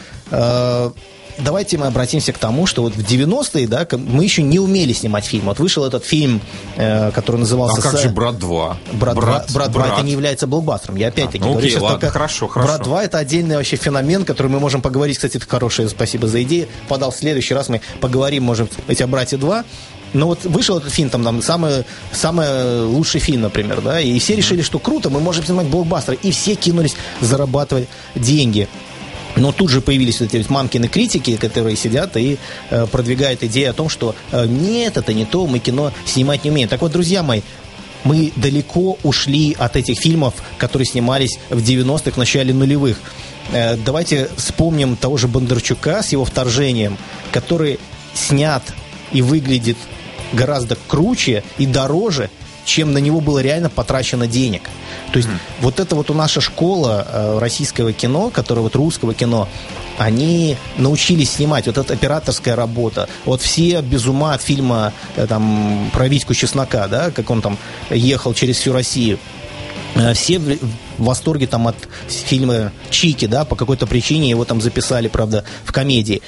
Давайте мы обратимся к тому, что вот в 90-е, да, мы еще не умели снимать фильм. Вот вышел этот фильм, который назывался... А как же «Брат 2»? «Брат 2» это не является блокбастером. Я опять-таки говорю сейчас только... Хорошо. «Брат 2» это отдельный вообще феномен, который мы можем поговорить. Кстати, это хорошее, спасибо за идею. В следующий раз мы поговорим, может быть, о «Брате 2». Но вот вышел этот фильм, там самый лучший фильм, например, да, и все решили, что круто, мы можем снимать блокбастеры, и все кинулись зарабатывать деньги. Но тут же появились вот эти мамкины критики, которые сидят и продвигают идею о том, что нет, это не то, мы кино снимать не умеем. Так вот, друзья мои, мы далеко ушли от этих фильмов, которые снимались в 90-х, в начале нулевых. Давайте вспомним того же Бондарчука с его «Вторжением», который снят и выглядит гораздо круче и дороже, чем на него было реально потрачено денег. То есть вот это вот наша школа российского кино, которая вот русского кино, они научились снимать, вот эта операторская работа. Вот все без ума от фильма там, про Витьку Чеснока, да, как он там ехал через всю Россию. Все в восторге там от фильма «Чики», да, по какой-то причине его там записали, правда, в комедии.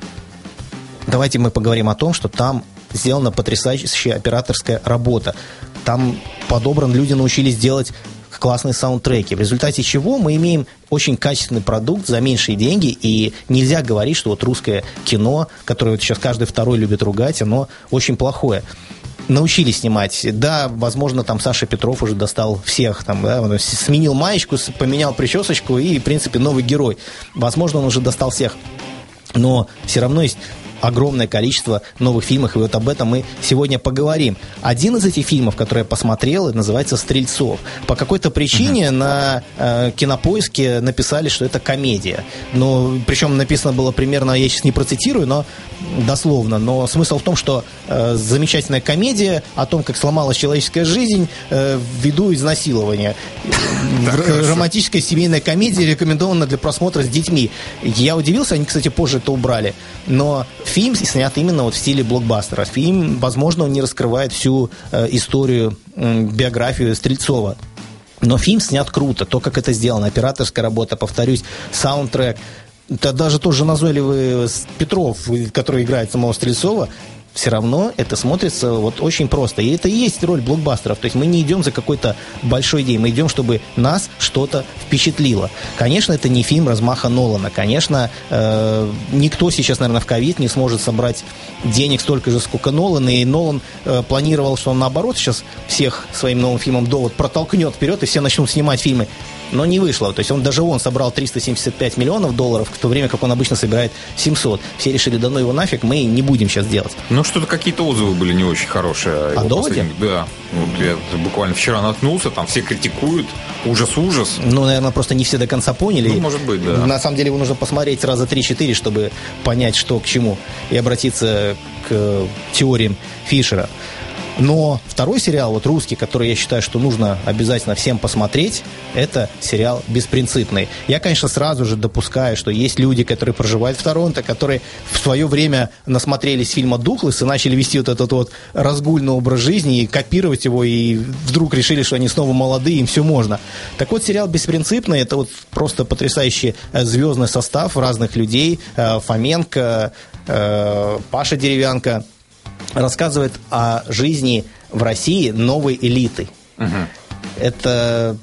Давайте мы поговорим о том, что там сделана потрясающая операторская работа. Там люди научились делать классные саундтреки, в результате чего мы имеем очень качественный продукт за меньшие деньги, и нельзя говорить, что вот русское кино, которое вот сейчас каждый второй любит ругать, оно очень плохое. Научились снимать. Да, возможно, там Саша Петров уже достал всех, там, да, он сменил маечку, поменял причесочку и, в принципе, новый герой. Возможно, он уже достал всех. Но все равно есть огромное количество новых фильмов, и вот об этом мы сегодня поговорим. Один из этих фильмов, который я посмотрел, называется «Стрельцов». По какой-то причине на Кинопоиске написали, что это комедия. Но, причем написано было примерно, я сейчас не процитирую, но дословно. Но смысл в том, что замечательная комедия о том, как сломалась человеческая жизнь ввиду изнасилования. Романтическая семейная комедия рекомендована для просмотра с детьми. Я удивился, они, кстати, позже это убрали. Но фильм снят именно вот в стиле блокбастера. Фильм, возможно, он не раскрывает всю историю, биографию Стрельцова. Но фильм снят круто. То, как это сделано, операторская работа, повторюсь, саундтрек. Да, даже тот же назойливый Петров, который играет самого Стрельцова, все равно это смотрится вот очень просто. И это и есть роль блокбастеров. То есть мы не идем за какой-то большой идеей, мы идем, чтобы нас что-то впечатлило. Конечно, это не фильм размаха Нолана. Конечно, никто сейчас, наверное, в ковид не сможет собрать денег столько же, сколько Нолан. И Нолан планировал, что он наоборот сейчас всех своим новым фильмом «Довод» протолкнет вперед, и все начнут снимать фильмы. Но не вышло. То есть он собрал $375 миллионов, в то время как он обычно собирает 700. Все решили, да ну его нафиг, мы не будем сейчас делать. Ну, что-то какие-то отзывы были не очень хорошие. О «Доводе»? Да. Вот я буквально вчера наткнулся, там все критикуют. Ужас. Ну, наверное, просто не все до конца поняли. Ну, может быть, да. На самом деле его нужно посмотреть раза 3-4, чтобы понять, что к чему, и обратиться к теориям Фишера. Но второй сериал, вот русский, который я считаю, что нужно обязательно всем посмотреть, это сериал «Беспринципный». Я, конечно, сразу же допускаю, что есть люди, которые проживают в Торонто, которые в свое время насмотрелись фильма «Духлесс» и начали вести вот этот вот разгульный образ жизни и копировать его, и вдруг решили, что они снова молодые, им все можно. Так вот, сериал «Беспринципный» — это вот просто потрясающий звездный состав разных людей. Фоменко, Паша Деревянко. Рассказывает о жизни в России новой элиты. Это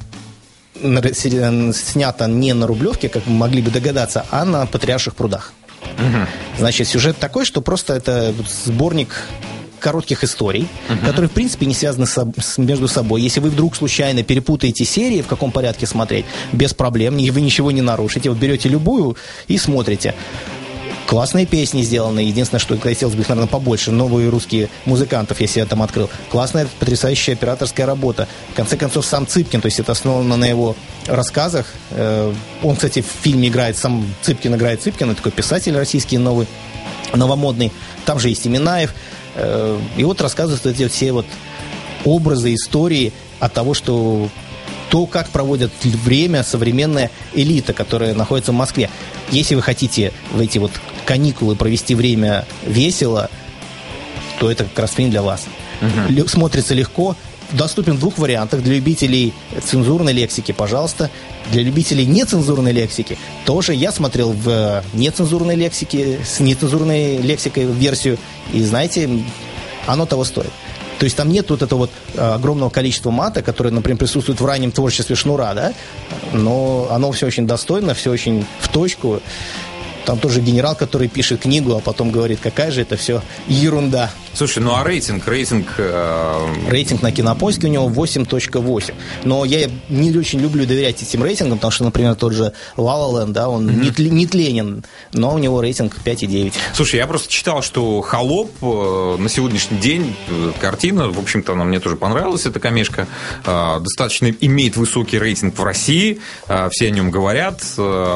снято не на Рублевке, как мы могли бы догадаться, а на Патриарших прудах. Значит, сюжет такой, что просто это сборник коротких историй, которые, в принципе, не связаны между собой. Если вы вдруг случайно перепутаете серии, в каком порядке смотреть, без проблем, вы ничего не нарушите. Вы берете любую и смотрите. Классные песни сделаны. Единственное, что хотелось бы их, наверное, побольше. Новые русские музыкантов, если я там открыл. Классная, потрясающая операторская работа. В конце концов, сам Цыпкин, то есть это основано на его рассказах. Он, кстати, в фильме играет, сам Цыпкин играет Цыпкина, такой писатель российский новый, новомодный. Там же есть и Минаев. И вот рассказывают эти все вот образы, истории от того, что то, как проводят время современная элита, которая находится в Москве. Если вы хотите в эти вот каникулы провести время весело, то это как раз фильм для вас. Смотрится легко, доступен в двух вариантах. Для любителей цензурной лексики, пожалуйста. Для любителей нецензурной лексики тоже. Я смотрел в нецензурной лексике, с нецензурной лексикой версию, и, знаете, оно того стоит. То есть там нет вот этого вот огромного количества мата, которое, например, присутствует в раннем творчестве Шнура, да? Но оно все очень достойно, все очень в точку. Там тоже генерал, который пишет книгу, а потом говорит, какая же это все ерунда. Слушай, ну а рейтинг? Рейтинг на Кинопоиске у него 8.8. Но я не очень люблю доверять этим рейтингам, потому что, например, тот же La La Land, да, он не тленен, но у него рейтинг 5.9. Слушай, я просто читал, что «Холоп» на сегодняшний день, картина, в общем-то, она мне тоже понравилась, эта комедия, достаточно имеет высокий рейтинг в России, все о нем говорят.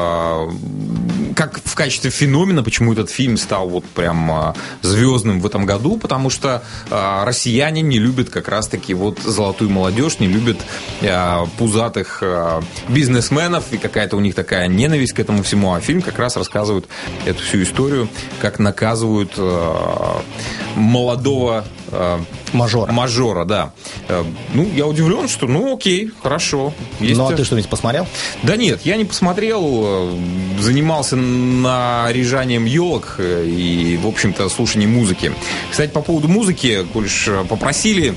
Как в качестве феномена, почему этот фильм стал вот прям звездным в этом году, потому что россияне не любят как раз-таки вот золотую молодежь, не любят пузатых бизнесменов, и какая-то у них такая ненависть к этому всему, а фильм как раз рассказывает эту всю историю, как наказывают молодого мажора, да. Ну, я удивлен, что, окей, хорошо. Есть... Ну, а ты что-нибудь посмотрел? Да нет, я не посмотрел, занимался наряжанием елок и, в общем-то, слушанием музыки. Кстати, по поводу музыки, коль уж попросили,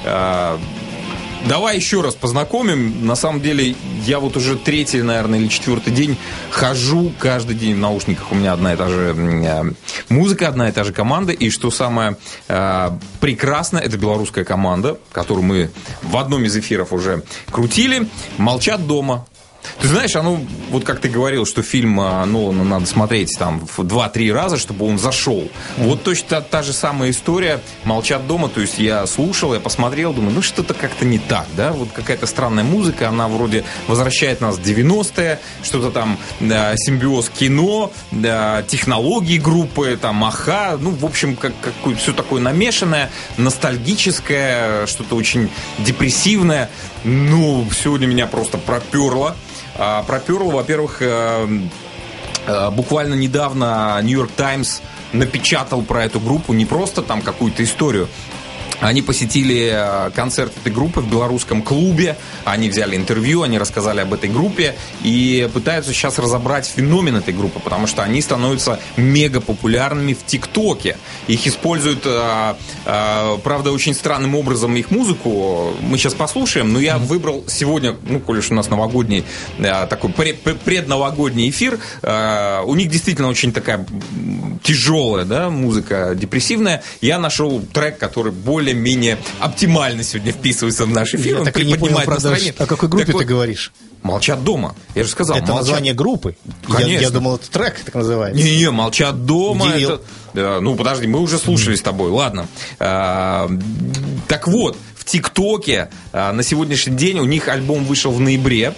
давай еще раз познакомим. На самом деле, я вот уже 3-й, наверное, или 4-й день хожу каждый день в наушниках. У меня одна и та же музыка, одна и та же команда. И что самое прекрасное, это белорусская команда, которую мы в одном из эфиров уже крутили. «Молчат дома». Ты знаешь, вот как ты говорил, что фильм Нолана надо смотреть там в 2-3 раза, чтобы он зашел. Вот точно та же самая история «Молчат дома». То есть я слушал, я посмотрел, думаю, что-то как-то не так, да? Вот какая-то странная музыка, она вроде возвращает нас в 90-е, что-то там симбиоз кино, технологии группы, там, Аха, в общем, все такое намешанное, ностальгическое, что-то очень депрессивное. Сегодня меня просто проперло. Во-первых, буквально недавно Нью-Йорк Таймс напечатал про эту группу не просто там какую-то историю. Они посетили концерт этой группы в белорусском клубе, они взяли интервью, они рассказали об этой группе и пытаются сейчас разобрать феномен этой группы, потому что они становятся мега популярными в ТикТоке. Их используют, правда, очень странным образом их музыку. Мы сейчас послушаем, но я выбрал сегодня, коль уж у нас новогодний, такой предновогодний эфир, у них действительно очень такая тяжелая, да, музыка, депрессивная. Я нашел трек, который более-менее оптимально сегодня вписывается в наш эфир. Я так и не понял, правда, о какой группе ты говоришь? «Молчат дома». Я же сказал. Это название группы? Конечно. Я думал, это трек так называется. Не, «Молчат дома». Подожди, мы уже слушали с тобой. Ладно. Так вот, в ТикТоке на сегодняшний день у них альбом вышел в ноябре.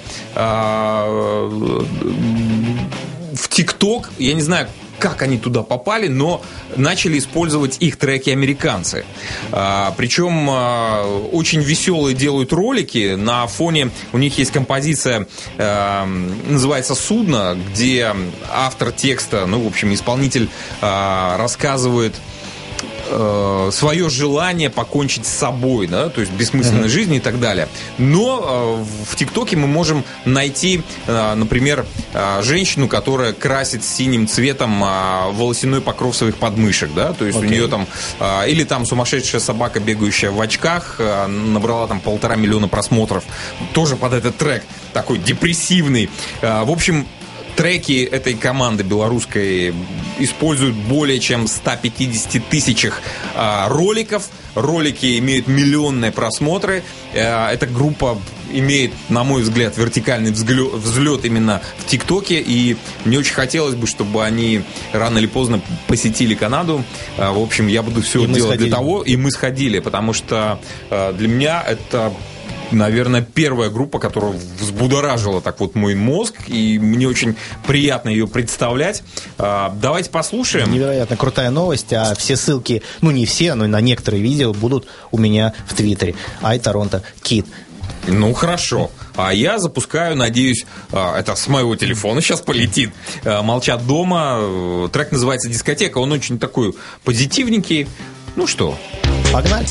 В ТикТок, я не знаю, как они туда попали, но начали использовать их треки американцы. Причем очень веселые делают ролики. На фоне у них есть композиция, называется «Судно», где автор текста, в общем, исполнитель рассказывает свое желание покончить с собой, да, то есть бессмысленной жизни и так далее. Но в ТикТоке мы можем найти, например, женщину, которая красит синим цветом волосяной покров своих подмышек, да, то есть у нее там, или там сумасшедшая собака, бегающая в очках, набрала там 1,5 миллиона просмотров, тоже под этот трек, такой депрессивный. В общем, треки этой команды белорусской используют более чем 150 тысячах роликов. Ролики имеют миллионные просмотры. Эта группа имеет, на мой взгляд, вертикальный взлет именно в ТикТоке. И мне очень хотелось бы, чтобы они рано или поздно посетили Канаду. В общем, я буду все делать для того. И мы сходили, потому что для меня это, наверное, первая группа, которая взбудоражила так вот мой мозг, и мне очень приятно ее представлять. Давайте послушаем. Невероятно крутая новость, а все ссылки, не все, но на некоторые видео будут у меня в Твиттере. iToronto Kid. Хорошо. А я запускаю, надеюсь, это с моего телефона сейчас полетит, «Молчат дома». Трек называется «Дискотека». Он очень такой позитивненький. Что? Погнали.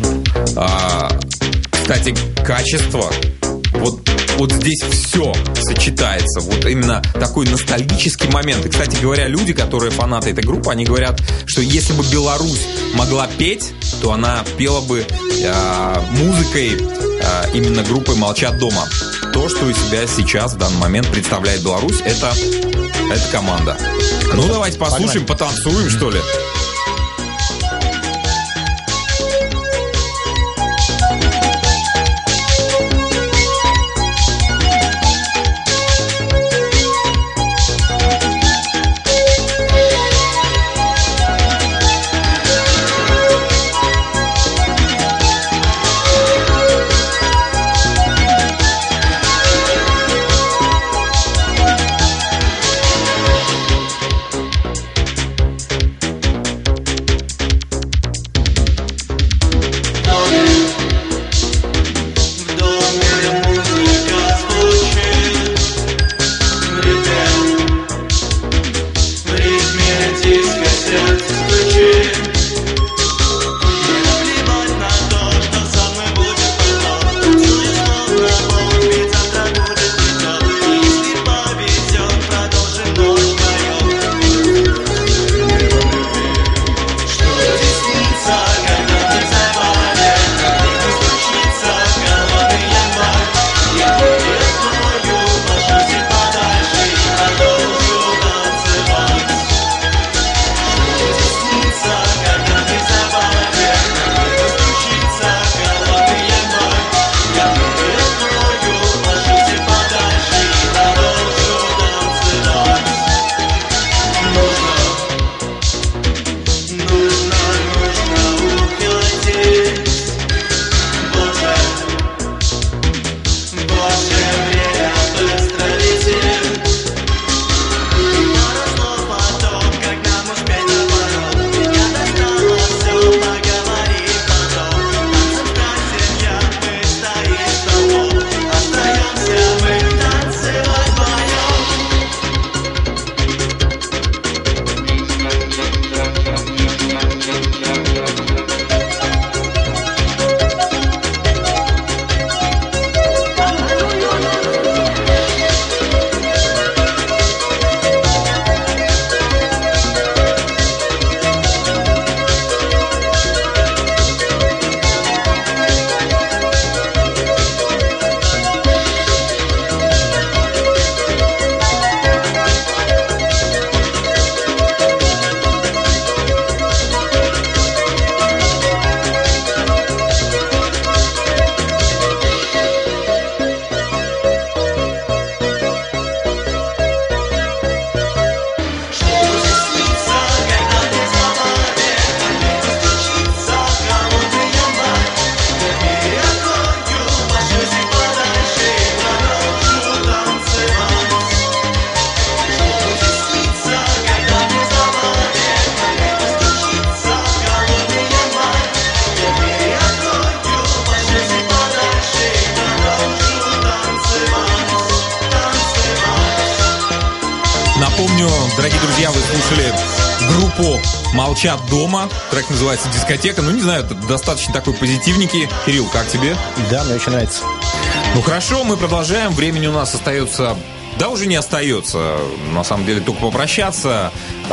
Кстати, качество, вот здесь все сочетается. Вот именно такой ностальгический момент. И, кстати говоря, люди, которые фанаты этой группы, они говорят, что если бы Беларусь могла петь, то она пела бы музыкой именно группы «Молчат дома». То, что из себя сейчас в данный момент представляет Беларусь, это команда. Давайте послушаем, потанцуем, что ли. Дорогие друзья, вы слушали группу «Молчат дома». Трек называется «Дискотека». Ну, не знаю, это достаточно такой позитивненький. Кирилл, как тебе? Да, мне очень нравится. Ну, хорошо, мы продолжаем. Времени у нас остается... Да, уже не остается. На самом деле, только попрощаться.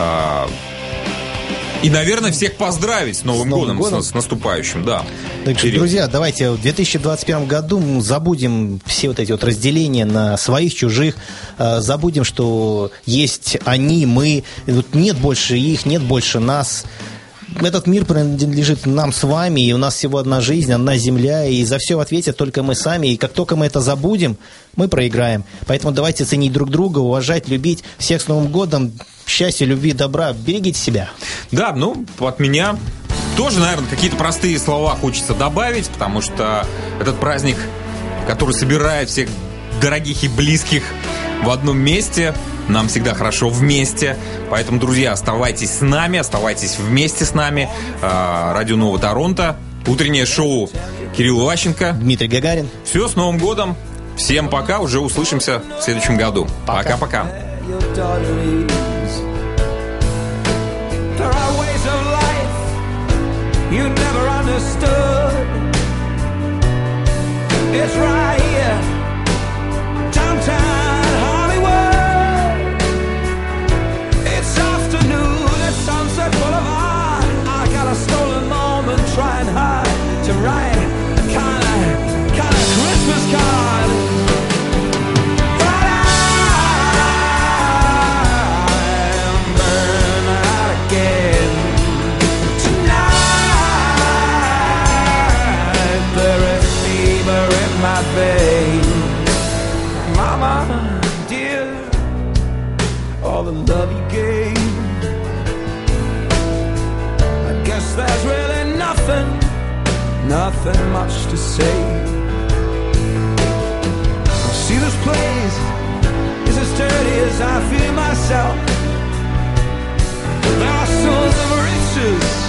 И, наверное, всех поздравить с Новым годом. С наступающим, да. Так что, друзья, давайте в 2021 году мы забудем все вот эти вот разделения на своих, чужих, забудем, что есть они, мы, вот нет больше их, нет больше нас. Этот мир принадлежит нам с вами, и у нас всего одна жизнь, одна земля, и за все ответят только мы сами, и как только мы это забудем, мы проиграем. Поэтому давайте ценить друг друга, уважать, любить. Всех с Новым годом, счастья, любви, добра, берегите себя. Да, ну, от меня тоже, наверное, какие-то простые слова хочется добавить, потому что этот праздник, который собирает всех дорогих и близких в одном месте, нам всегда хорошо вместе. Поэтому, друзья, оставайтесь с нами, оставайтесь вместе с нами. Радио Нова Торонто, утреннее шоу Кирилл Иващенко, Дмитрий Гагарин. Все, с Новым годом. Всем пока, уже услышимся в следующем году. Пока-пока. You never understood. It's right here, downtown Hollywood. It's afternoon, it's Sunset Boulevard. I got a stolen moment, trying hard to write a kind of Christmas card. But I'm burned out again. My veins, Mama, dear, all the love you gave. I guess there's really nothing much to say. See, this place is as dirty as I feel myself. There are souls of riches